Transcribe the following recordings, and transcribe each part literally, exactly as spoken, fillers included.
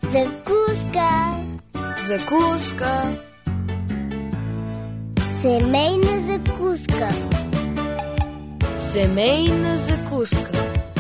Закуска. Закуска. Семейна закуска. Семейна закуска.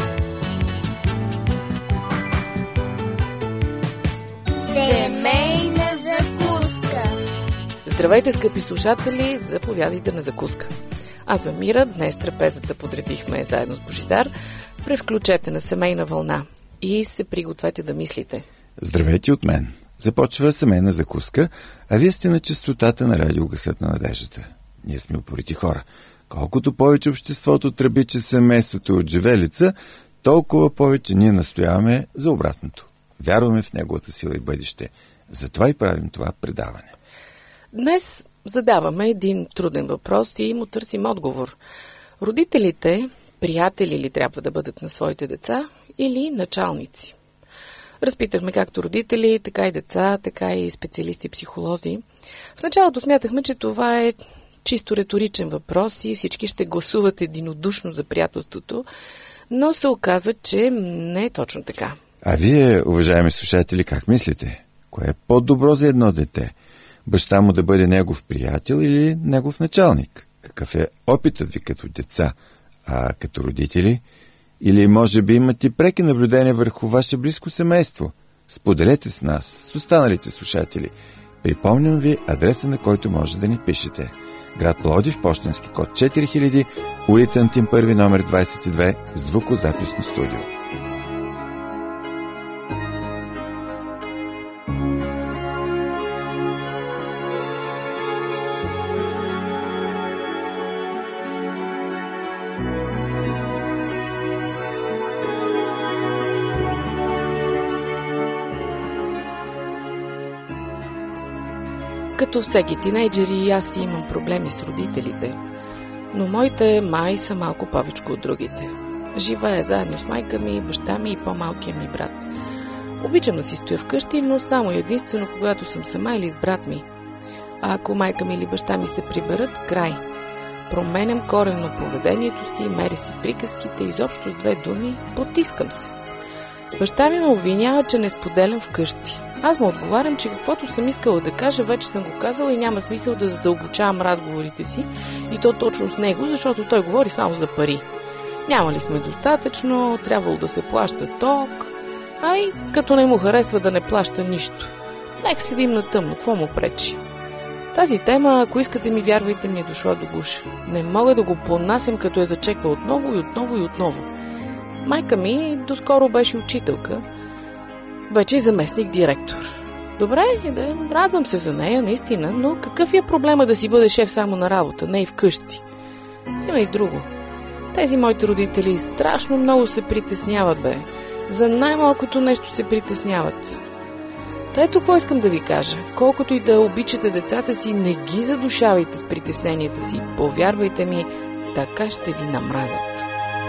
Семейна закуска. Здравейте, скъпи слушатели, заповядайте на закуска. Аз съм Мира, днес трапезата подредихме заедно с Божидар. Превключете на семейна вълна и се пригответе да мислите. Здравейте от мен. Започва семейна закуска, а вие сте на честотата на радио Гласът на надеждата. Ние сме упорити хора. Колкото повече обществото тръби, че семейството е от живелица, толкова повече ние настояваме за обратното. Вярваме в неговата сила и бъдеще. Затова и правим това предаване. Днес задаваме един труден въпрос и му търсим отговор. Родителите, приятели ли трябва да бъдат на своите деца или началници? Разпитахме както родители, така и деца, така и специалисти-психолози. В началото смятахме, че това е чисто риторичен въпрос и всички ще гласуват единодушно за приятелството, но се оказа, че не е точно така. А вие, уважаеми слушатели, как мислите? Кое е по-добро за едно дете? Баща му да бъде негов приятел или негов началник? Какъв е опитът ви като деца, а като родители? Или може би имате преки наблюдения върху ваше близко семейство? Споделете с нас, с останалите слушатели. Припомням ви адреса, на който може да ни пишете. Град Пловдив, пощенски код четири хиляди, улица Антим първи, номер двадесет и две, звукозаписно студио. Като всеки тинейджери и аз си имам проблеми с родителите, но моите май са малко повечко от другите. Живея заедно с майка ми, баща ми и по-малкия ми брат. Обичам да си стоя вкъщи, но само единствено когато съм сама или с брат ми. А ако майка ми или баща ми се приберат, край. Променям коренно поведението си, меря си приказките, изобщо с две думи, потискам се. Баща ми ме обвинява, че не споделям вкъщи. Аз му отговарям, че каквото съм искала да кажа, вече съм го казала и няма смисъл да задълбочавам разговорите си, и то точно с него, защото той говори само за пари. Няма ли сме достатъчно, трябвало да се плаща ток, ами като не му харесва да не плаща нищо. Нека седим на тъмно, какво му пречи? Тази тема, ако искате ми вярвайте, ми е дошла до гуша. Не мога да го понасям, като я зачеква отново и отново и отново. Майка ми доскоро беше учителка, вече и заместник директор. Добре, да, радвам се за нея, наистина, но какъв е проблема да си бъде шеф само на работа, не и вкъщи? Има и друго. Тези моите родители страшно много се притесняват, бе. За най-малкото нещо се притесняват. Та ето какво искам да ви кажа. Колкото и да обичате децата си, не ги задушавайте с притесненията си. Повярвайте ми, така ще ви намразят.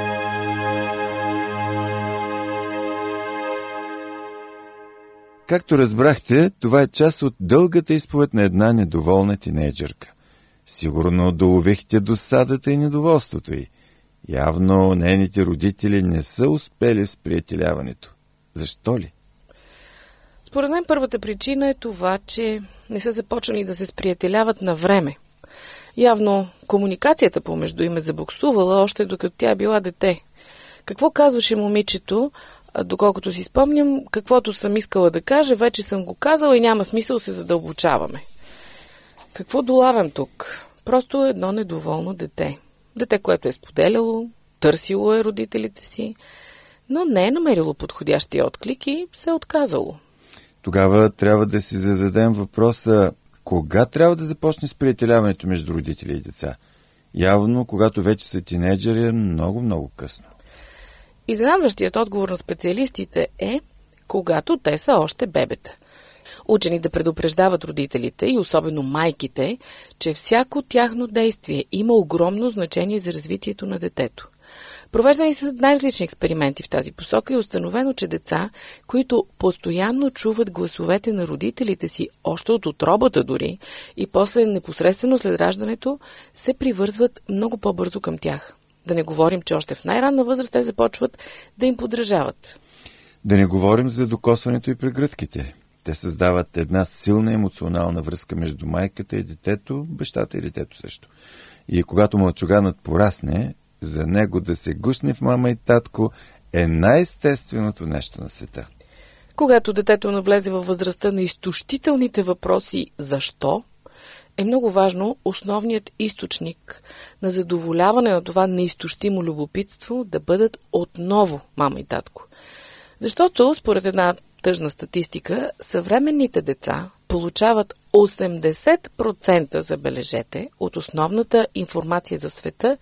Както разбрахте, това е част от дългата изповед на една недоволна тинейджърка. Сигурно доловихте досадата и недоволството й. Явно нейните родители не са успели с приятеляването. Защо ли? Според мен първата причина е това, че не са започнали да се сприятеляват на време. Явно комуникацията помежду им е забуксувала още докато тя е била дете. Какво казваше момичето? Доколкото си спомням, каквото съм искала да кажа, вече съм го казала и няма смисъл се задълбочаваме. Какво долавям тук? Просто едно недоволно дете. Дете, което е споделяло, търсило е родителите си, но не е намерило подходящия отклик и се е отказало. Тогава трябва да си зададем въпроса, кога трябва да започне сприятеляването между родители и деца? Явно, когато вече са тинейджери, е много-много късно. Изненадващият отговор на специалистите е, когато те са още бебета. Учени да предупреждават родителите и особено майките, че всяко тяхно действие има огромно значение за развитието на детето. Провеждани са най-различни експерименти в тази посока и е установено, че деца, които постоянно чуват гласовете на родителите си, още от утробата дори, и после непосредствено след раждането, се привързват много по-бързо към тях. Да не говорим, че още в най-ранна възраст те започват да им подражават. Да не говорим за докосването и прегръдките. Те създават една силна емоционална връзка между майката и детето, бащата и детето също. И когато мълчуганът порасне, за него да се гушне в мама и татко е най-естественото нещо на света. Когато детето навлезе във възрастта на изтощителните въпроси «защо?», е много важно основният източник на задоволяване на това неизтощимо любопитство да бъдат отново мама и татко. Защото, според една тъжна статистика, съвременните деца получават осемдесет процента, забележете, от основната информация за света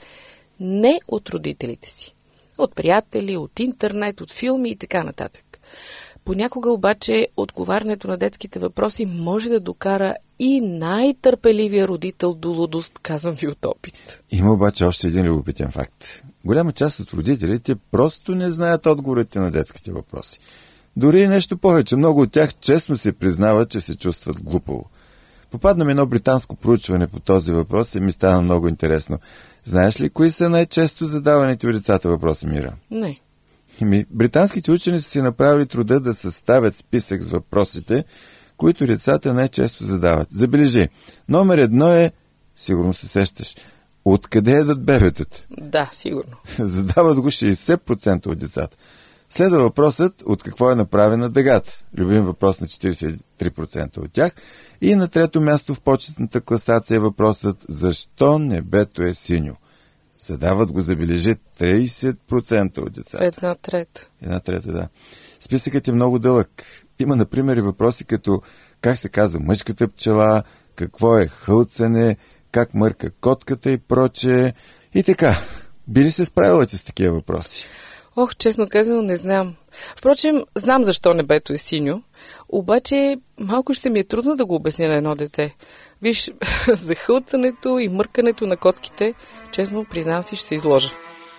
не от родителите си. От приятели, от интернет, от филми и така нататък. Понякога обаче отговарянето на детските въпроси може да докара и най-търпеливия родител до лудост, казвам ви от опит. Има обаче още един любопитен факт. Голяма част от родителите просто не знаят отговорите на детските въпроси. Дори и нещо повече, много от тях честно се признават, че се чувстват глупаво. Попадна ми едно британско проучване по този въпрос и ми стана много интересно. Знаеш ли кои са най-често задаваните от децата въпроси, Мира? Не. Ами, британските учени са си направили труда да съставят списък с въпросите, които децата най-често задават. Забележи, номер едно е, сигурно се сещаш, откъде едат бебетата? Да, сигурно. Задават го шейсет процента от децата. Следва въпросът от какво е направена дъгата. Любим въпрос на четиридесет и три процента от тях. И на трето място в почетната класация е въпросът защо небето е синьо. Задават го, забележи, тридесет процента от децата. Една трета. Една трета, да. Списъкът е много дълъг. Има, например, и въпроси като как се казва мъжката пчела, какво е хълцане, как мърка котката и прочее. И така, би ли се справила ти с такива въпроси? Ох, честно казано, не знам. Впрочем, знам защо небето е синьо, обаче малко ще ми е трудно да го обясня на едно дете. Виж, за хълцането и мъркането на котките, честно признавам си, ще се изложа.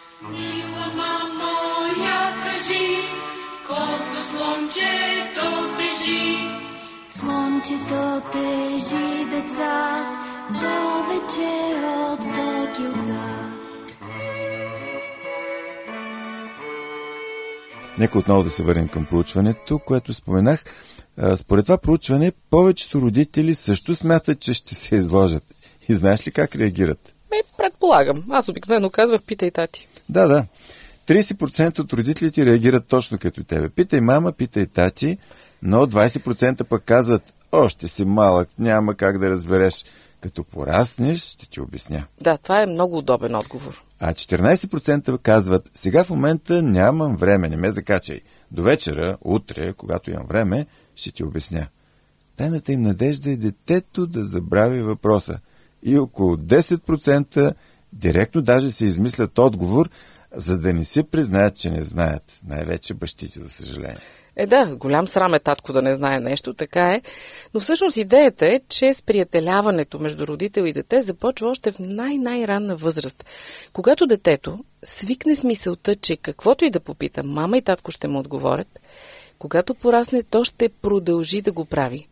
Мила мамо, я кажи, колко слънчето тежи. Слънчето тежи, деца, повече от сто килца. Нека отново да се върнем към проучването, което споменах. Според това проучване, повечето родители също смятат, че ще се изложат. И знаеш ли как реагират? Ме, предполагам. Аз обикновено казвах, питай тати. Да, да. тридесет процента от родителите реагират точно като тебе. Питай мама, питай тати, но двадесет процента пък казват, още си малък, няма как да разбереш. Като пораснеш, ще ти обясня. Да, това е много удобен отговор. А четиридесет процента казват, сега в момента нямам време, не ме закачай. До вечера, утре, когато имам време, ще ти обясня. Тайната им надежда е детето да забрави въпроса. И около десет процента директно даже се измислят отговор, за да не се признаят, че не знаят. Най-вече бащите, за съжаление. Е да, голям срам е татко да не знае нещо, така е. Но всъщност идеята е, че сприятеляването между родител и дете започва още в най-най-ранна възраст. Когато детето свикне с мисълта, че каквото и да попита, мама и татко ще му отговорят, когато порасне, то ще продължи да го прави.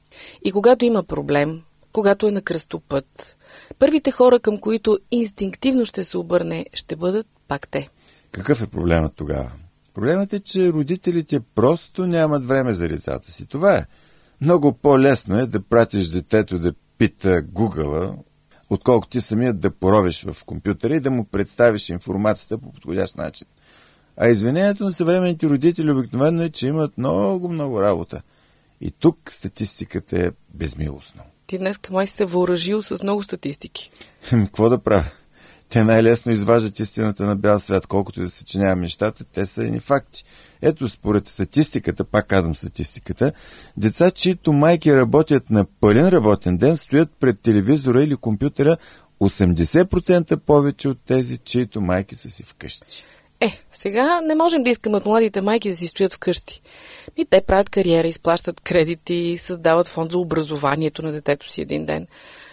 И когато има проблем, когато е на кръстопът, първите хора, към които инстинктивно ще се обърне, ще бъдат пак те. Какъв е проблемът тогава? Проблемът е, че родителите просто нямат време за децата си. Това е. Много по-лесно е да пратиш детето да пита Гугъла, отколкото ти самият да поровиш в компютъра и да му представиш информацията по подходящ начин. А извинението на съвременните родители обикновено е, че имат много-много работа. И тук статистиката е безмилостна. Ти днес май се въоръжил с много статистики. Какво да правя? Те най-лесно изваждат истината на бял свят, колкото и да съчинявам нещата, те са едни факти. Ето, според статистиката, пак казвам статистиката, деца, чието майки работят на пълен работен ден, стоят пред телевизора или компютъра осемдесет процента повече от тези, чието майки са си вкъщи. Е, сега не можем да искаме от младите майки да си стоят вкъщи. И те правят кариера, изплащат кредити, създават фонд за образованието на детето си един ден.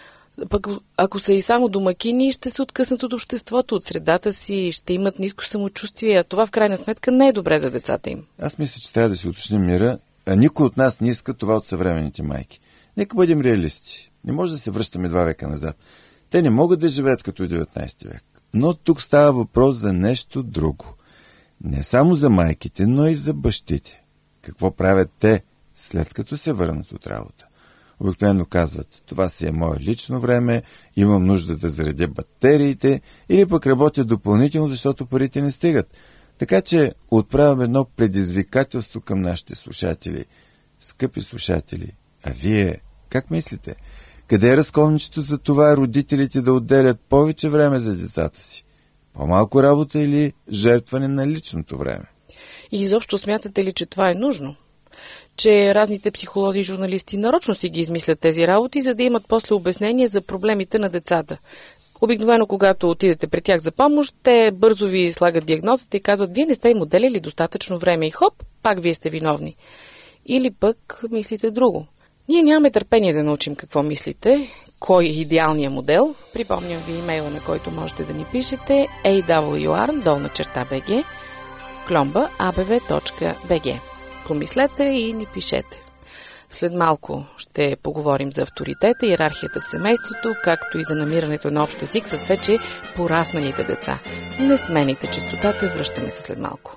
Пък ако са и само домакини, ще се откъснат от обществото, от средата си, ще имат ниско самочувствие, а това в крайна сметка не е добре за децата им. Аз мисля, че трябва да си уточним, Мира, а никой от нас не иска това от съвременните майки. Нека бъдем реалисти. Не може да се връщаме два века назад. Те не могат да живеят като в деветнайсети век. Но тук става въпрос за нещо друго. Не само за майките, но и за бащите. Какво правят те, след като се върнат от работа? Обикновено казват, това си е мое лично време, имам нужда да заредя батериите, или пък работя допълнително, защото парите не стигат. Така че отправям едно предизвикателство към нашите слушатели. Скъпи слушатели, а вие как мислите? Къде е разковничето за това родителите да отделят повече време за децата си? По-малко работа или жертване на личното време? И изобщо смятате ли, че това е нужно? Че разните психолози и журналисти нарочно си ги измислят тези работи, за да имат после обяснение за проблемите на децата. Обикновено, когато отидете при тях за помощ, те бързо ви слагат диагнозата и казват, вие не сте им отделили достатъчно време и хоп, пак вие сте виновни. Или пък мислите друго. Ние нямаме търпение да научим какво мислите, кой е идеалният модел. Припомням ви имейла, на който можете да ни пишете ей дабъл ю ар, долна черта bg, кломба а б в точка б г. Помислете и ни пишете. След малко ще поговорим за авторитета, иерархията в семейството, както и за намирането на общ език с вече порасналите деца. Не смените честотата, връщаме се след малко.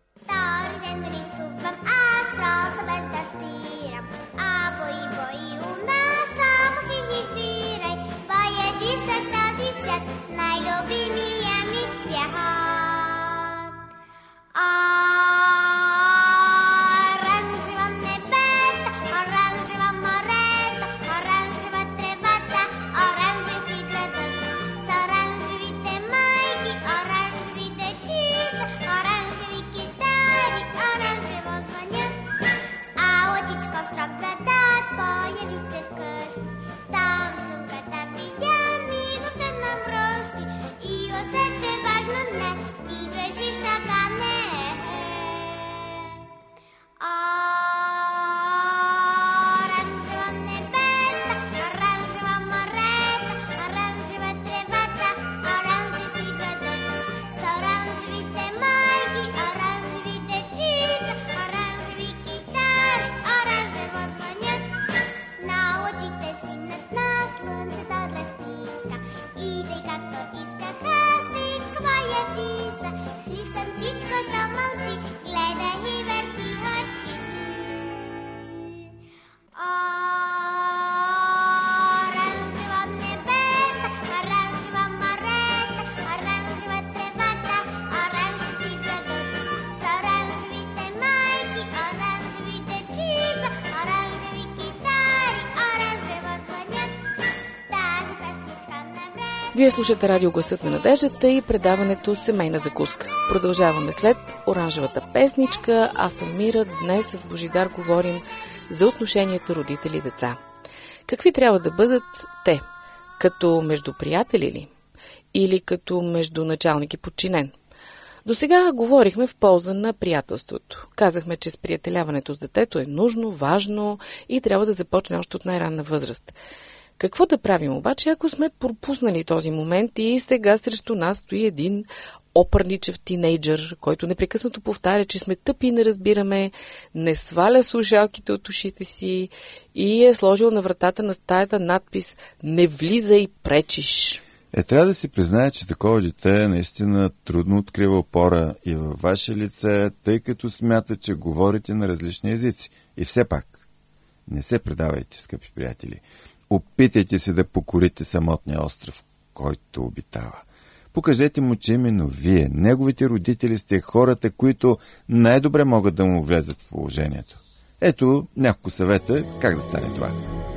Вие слушате радио Гласът на надеждата и предаването Семейна закуска. Продължаваме след оранжевата песничка. Аз съм Мира. Днес с Божидар говорим за отношенията родители-деца. Какви трябва да бъдат те? Като между приятели ли? Или като между началник и подчинен? До сега говорихме в полза на приятелството. Казахме, че сприятеляването с детето е нужно, важно и трябва да започне още от най-ранна възраст. Какво да правим обаче, ако сме пропуснали този момент и сега срещу нас стои един опърничев тинейджър, който непрекъснато повтаря, че сме тъпи и не разбираме, не сваля слушалките от ушите си и е сложил на вратата на стаята надпис «Не влизай, пречиш». Е, трябва да си признае, че такова дете наистина трудно открива опора и във ваше лице, тъй като смята, че говорите на различни езици. И все пак, не се предавайте, скъпи приятели. Опитайте се да покорите самотния остров, който обитава. Покажете му, че именно вие, неговите родители, сте хората, които най-добре могат да му влезат в положението. Ето няколко съвета как да стане това.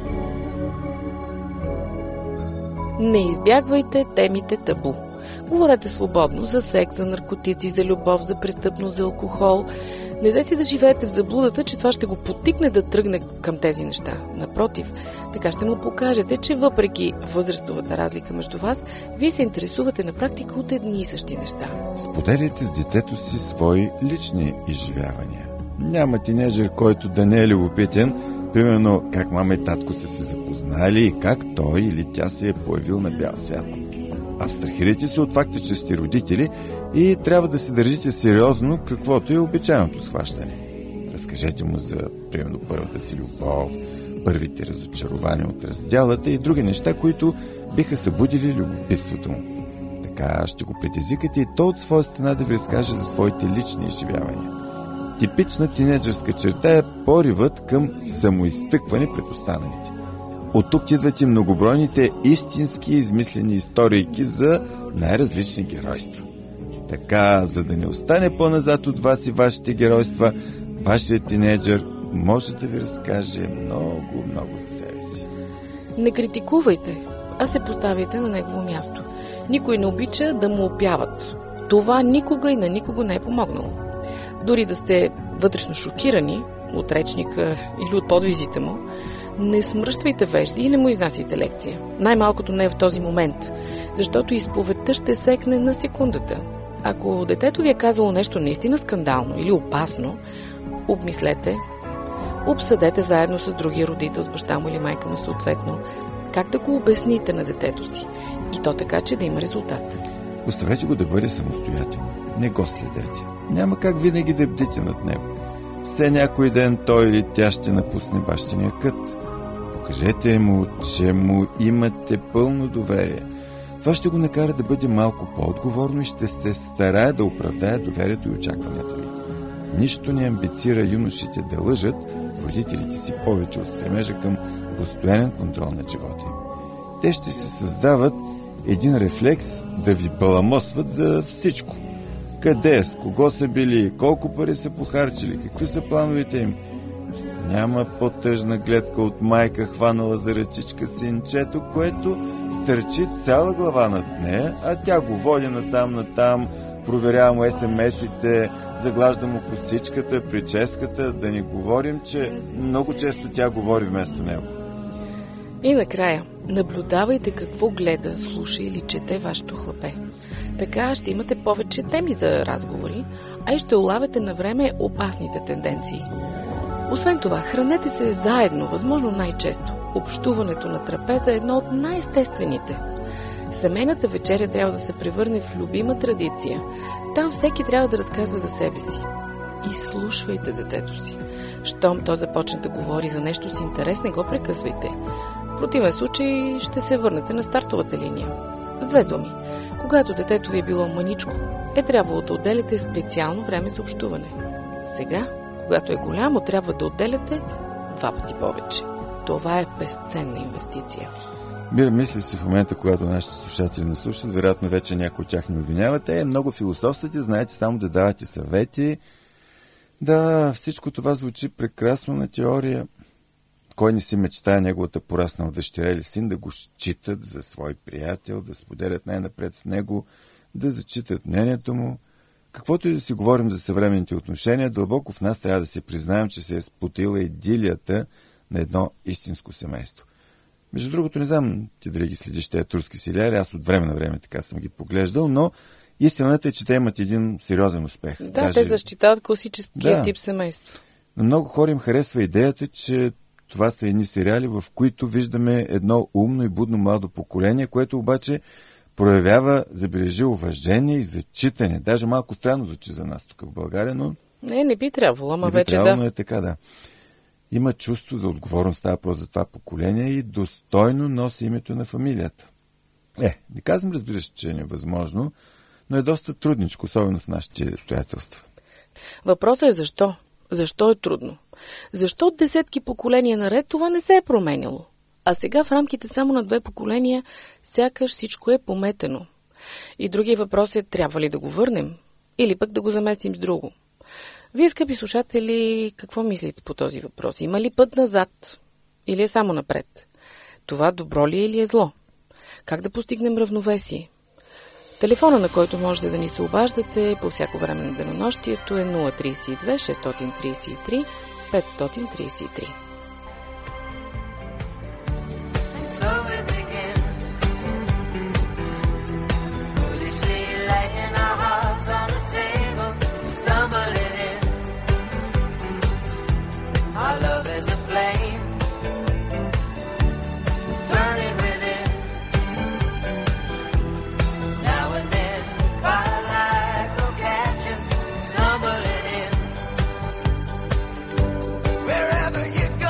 Не избягвайте темите табу. Говорете свободно за секс, за наркотици, за любов, за престъпност, за алкохол. Не дайте да живеете в заблудата, че това ще го подтикне да тръгне към тези неща. Напротив, така ще му покажете, че въпреки възрастовата разлика между вас, вие се интересувате на практика от едни и същи неща. Споделяйте с детето си свои лични изживявания. Няма тинежър, който да не е любопитен, примерно как мама и татко са се запознали и как той или тя се е появил на бял свят. Абстрахирайте се от факта, че сте родители и трябва да се държите сериозно, каквото е обичайното схващане. Разкажете му за, примерно, първата си любов, първите разочарования от раздялата и други неща, които биха събудили любопитството му. Така ще го предизвикате и то от своя страна да ви разкаже за своите лични изживявания. Типична тинейджърска черта е поривът към самоизтъкване пред останалите. От тук идват и многобройните истински измислени историйки за най-различни геройства. Така, за да не остане по-назад от вас и вашите геройства, вашият тинейджър може да ви разкаже много, много за себе си. Не критикувайте, а се поставите на негово място. Никой не обича да му опяват. Това никога и на никого не е помогнало. Дори да сте вътрешно шокирани от речника или от подвизите му, не смръщвайте вежди и не му изнасяйте лекция. Най-малкото не е в този момент, защото изповедта ще секне на секундата. Ако детето ви е казало нещо наистина скандално или опасно, обмислете, обсъдете заедно с другия родител, с баща му или майка му съответно, как да го обясните на детето си. И то така, че да има резултат. Оставете го да бъде самостоятелно. Не го следете. Няма как винаги да бдите над него. Все някой ден той или тя ще напусне бащиния кът. Покажете му, че му имате пълно доверие. Това ще го накара да бъде малко по-отговорно и ще се старае да оправдае доверието и очакванията ви. Нищо не амбицира юношите да лъжат родителите си повече от стремежа към постоянен контрол на живота им. Те ще се създават един рефлекс да ви баламосват за всичко. Къде, с кого са били, колко пари са похарчили, какви са плановете им. Няма по-тъжна гледка от майка, хванала за ръчичка синчето, което стърчи цяла глава над нея, а тя го води насам натам, проверява му ес ем ес-ите, заглажда му косичката, прическата, да не говорим, че много често тя говори вместо него. И накрая, наблюдавайте какво гледа, слуша или чете вашето хлапе. Така ще имате повече теми за разговори, а и ще улавяте на време опасните тенденции. Освен това, хранете се заедно, възможно най-често. Общуването на трапеза е едно от най-естествените. Семейната вечеря трябва да се превърне в любима традиция. Там всеки трябва да разказва за себе си. И слушвайте детето си. Щом то започне да говори за нещо с интерес, не го прекъсвайте. В противен случай ще се върнете на стартовата линия. С две думи, когато детето ви е било мъничко, е трябвало да отделяте специално време за общуване. Сега, когато е голямо, трябва да отделяте два пъти повече. Това е безценна инвестиция. Мира, мисля си в момента, когато нашите слушатели не слушат, вероятно вече някои от тях ни обвиняват. Е, много философствате, знаете само да давате съвети. Да, всичко това звучи прекрасно на теория. Кой не си мечтае неговата пораснала дъщеря или син да го считат за свой приятел, да споделят най-напред с него, да зачитат мнението му. Каквото и да си говорим за съвременните отношения, дълбоко в нас трябва да си признаем, че се е спотила идилията на едно истинско семейство. Между другото, не знам ти дали ги следиш тези турски сериали, аз от време на време така съм ги поглеждал, но истината е, че те имат един сериозен успех. Да, Даже... те защитават класическия да. тип семейство. На много хора им харесва идеята, че това са едни сериали, в които виждаме едно умно и будно младо поколение, което обаче проявява, забележи, уважение и зачитане. Даже малко странно звучи за нас тук в България, но... Не, не би трябвало, ама не би вече трябвало, да. но е така, да. Има чувство за отговорност, става просто за това поколение и достойно носи името на фамилията. Е, не казвам, разбираш, че е невъзможно, но е доста трудничко, особено в нашите обстоятелства. Въпросът е защо? Защо е трудно? Защо десетки поколения наред това не се е променяло? А сега в рамките само на две поколения сякаш всичко е пометено. И другия въпрос е, трябва ли да го върнем? Или пък да го заместим с друго? Вие, скъпи слушатели, какво мислите по този въпрос? Има ли път назад? Или е само напред? Това добро ли е или е зло? Как да постигнем равновесие? Телефона, на който можете да ни се обаждате по всяко време на денонощието е нула три две шест три три пет три три. Wherever you go.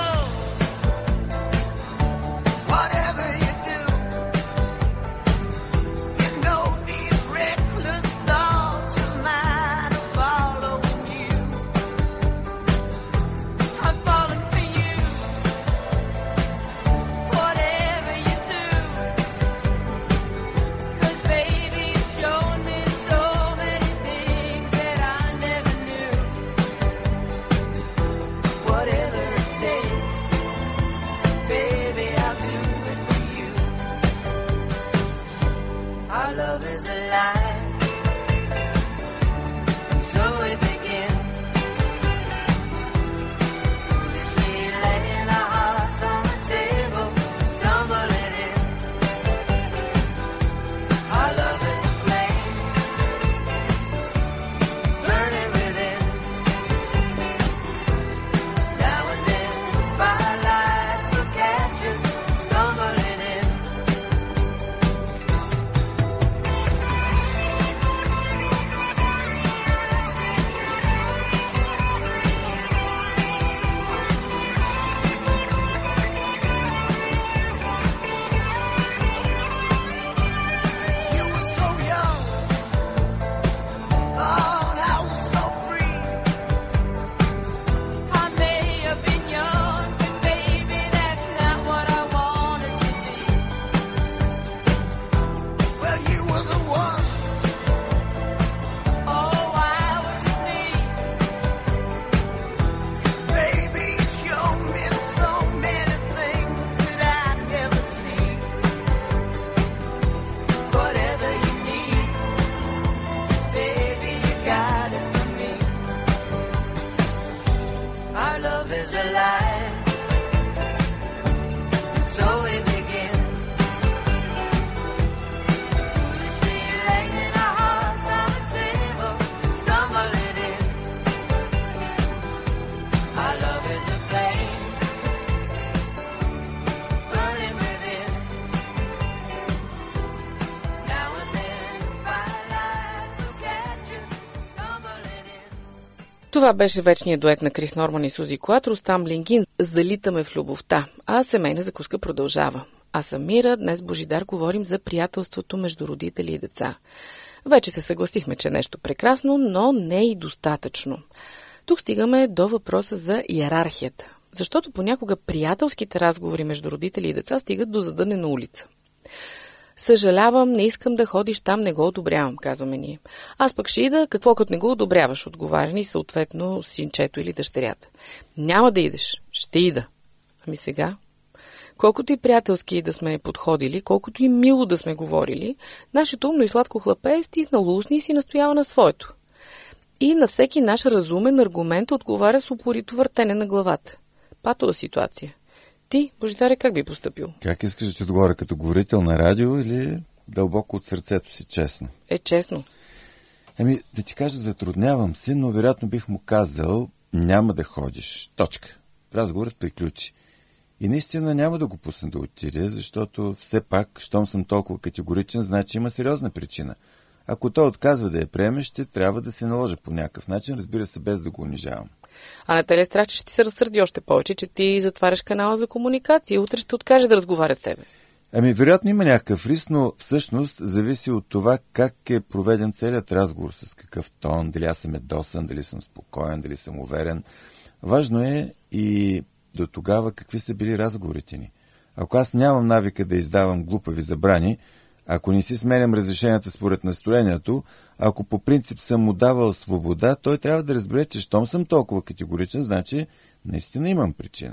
love is alive. And so we begin. Foolishly laying our hearts on the table, stumbling in. Our love is a flame, burning within. Now and then, firelight will catch us, stumbling in. Това беше вечният дует на Крис Норман и Сузи Куатро с Tumbling In. Залитаме в любовта, а семейна закуска продължава. Аз съм Мира, днес с Божидар говорим за приятелството между родители и деца. Вече се съгласихме, че е нещо прекрасно, но не и достатъчно. Тук стигаме до въпроса за иерархията, защото понякога приятелските разговори между родители и деца стигат до задънена улица. Съжалявам, не искам да ходиш там, не го одобрявам, казваме ние. Аз пък ще ида, какво като не го одобряваш, отговаря ни съответно синчето или дъщерята. Няма да идеш, ще ида. Ами сега, колкото и приятелски да сме подходили, колкото и мило да сме говорили, нашето умно и сладко хлапе е стиснало устни и си настоява на своето. И на всеки наш разумен аргумент отговаря с упорито въртене на главата. Патова ситуация. Ти, Божидаре, как би постъпил? Как искаш да ти отговоря, като говорител на радио или дълбоко от сърцето си, честно? Е, честно. Ами, да ти кажа, затруднявам се, но вероятно бих му казал, няма да ходиш. Точка. Разговорът приключи. И наистина няма да го пусна да отиде, защото все пак, щом съм толкова категоричен, значи има сериозна причина. Ако той отказва да я приеме, ще трябва да се наложи по някакъв начин, разбира се, без да го унижавам. А на теле страх, че ще ти се разсърди още повече, че ти затваряш канала за комуникация и утре ще откаже да разговаря с тебе. Ами, вероятно има някакъв риск, но всъщност зависи от това как е проведен целият разговор, с какъв тон, дали аз съм ядосан, дали съм спокоен, дали съм уверен. Важно е и до тогава какви са били разговорите ни. Ако аз нямам навика да издавам глупави забрани, ако не си сменям разрешенията според настроението, ако по принцип съм му давал свобода, той трябва да разбере, че щом съм толкова категоричен, значи наистина имам причина.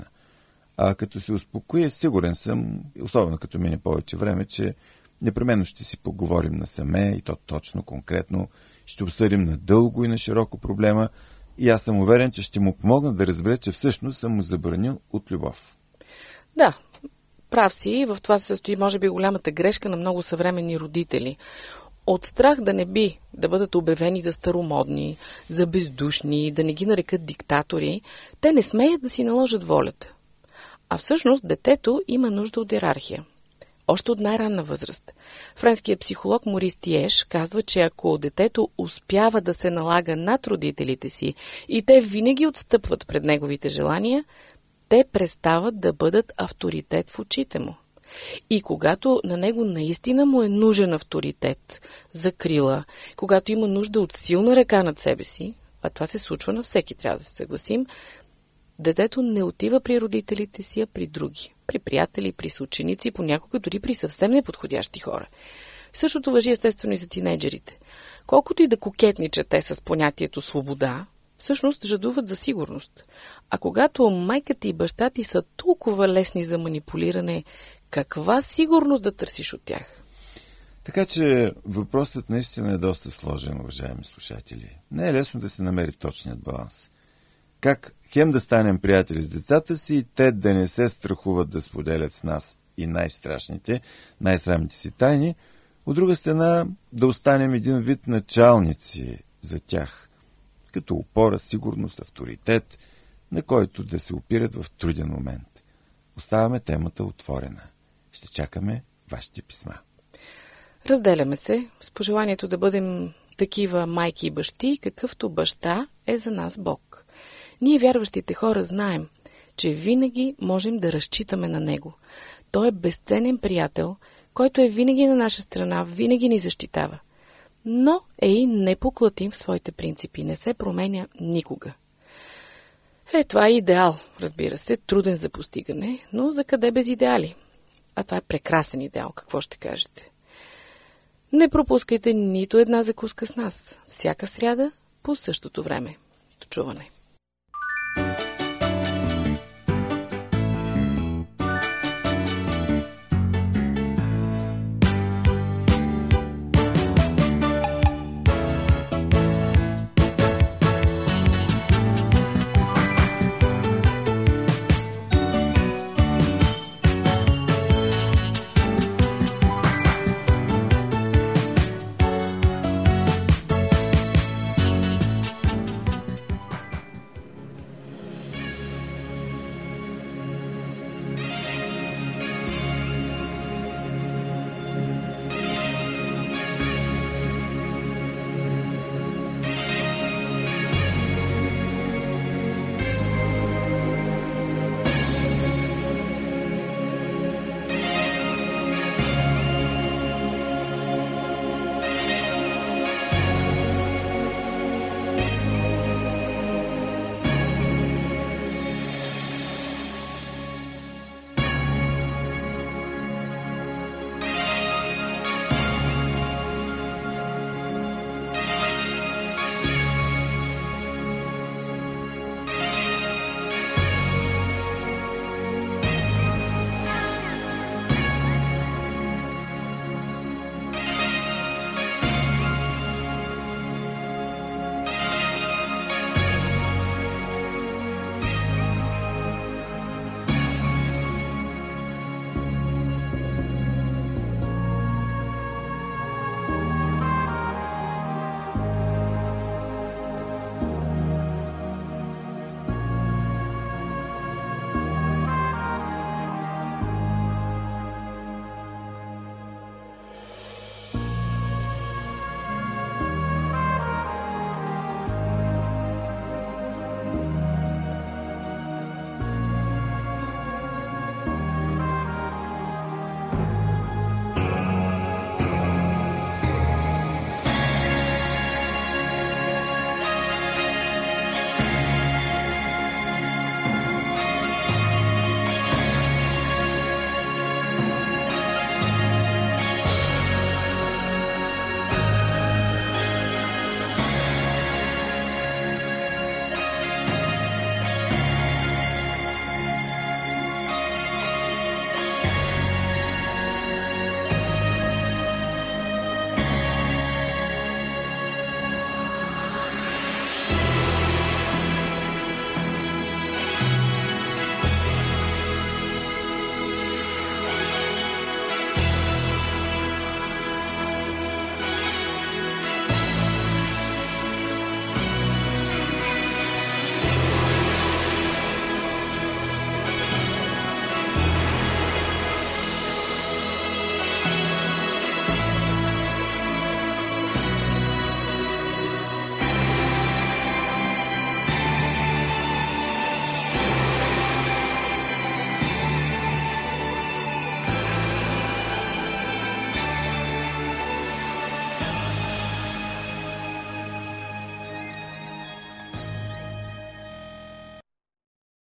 А като се успокоя, сигурен съм, особено като мине повече време, че непременно ще си поговорим насаме и то точно, конкретно, ще обсъдим надълго и на широко проблема и аз съм уверен, че ще му помогна да разбере, че всъщност съм му забранил от любов. Да, прав си, в това се състои може би голямата грешка на много съвременни родители. От страх да не би да бъдат обявени за старомодни, за бездушни, да не ги нарекат диктатори, те не смеят да си наложат волята. А всъщност детето има нужда от иерархия. Още от най-ранна възраст. Френският психолог Морис Тиеш казва, че ако детето успява да се налага над родителите си и те винаги отстъпват пред неговите желания, те престават да бъдат авторитет в очите му. И когато на него наистина му е нужен авторитет, закрила, когато има нужда от силна ръка над себе си, а това се случва на всеки, трябва да се съгласим, детето не отива при родителите си, а при други. При приятели, при съученици, понякога дори при съвсем неподходящи хора. Същото важи естествено и за тинейджерите. Колкото и да кокетничат те с понятието свобода, всъщност жадуват за сигурност. А когато майката и баща ти са толкова лесни за манипулиране, каква сигурност да търсиш от тях? Така че въпросът наистина е доста сложен, уважаеми слушатели. Не е лесно да се намери точният баланс. Как хем да станем приятели с децата си и те да не се страхуват да споделят с нас и най-страшните, най-срамните си тайни, от друга страна да останем един вид началници за тях, като опора, сигурност, авторитет, на който да се опират в труден момент. Оставаме темата отворена. Ще чакаме вашите писма. Разделяме се с пожеланието да бъдем такива майки и бащи, какъвто баща е за нас Бог. Ние, вярващите хора, знаем, че винаги можем да разчитаме на Него. Той е безценен приятел, който е винаги на наша страна, винаги ни защитава. Но е и непоклатим в своите принципи, не се променя никога. Е, това е идеал, разбира се, труден за постигане, но за къде без идеали? А това е прекрасен идеал, какво ще кажете? Не пропускайте нито една закуска с нас, всяка сряда по същото време. До чуване!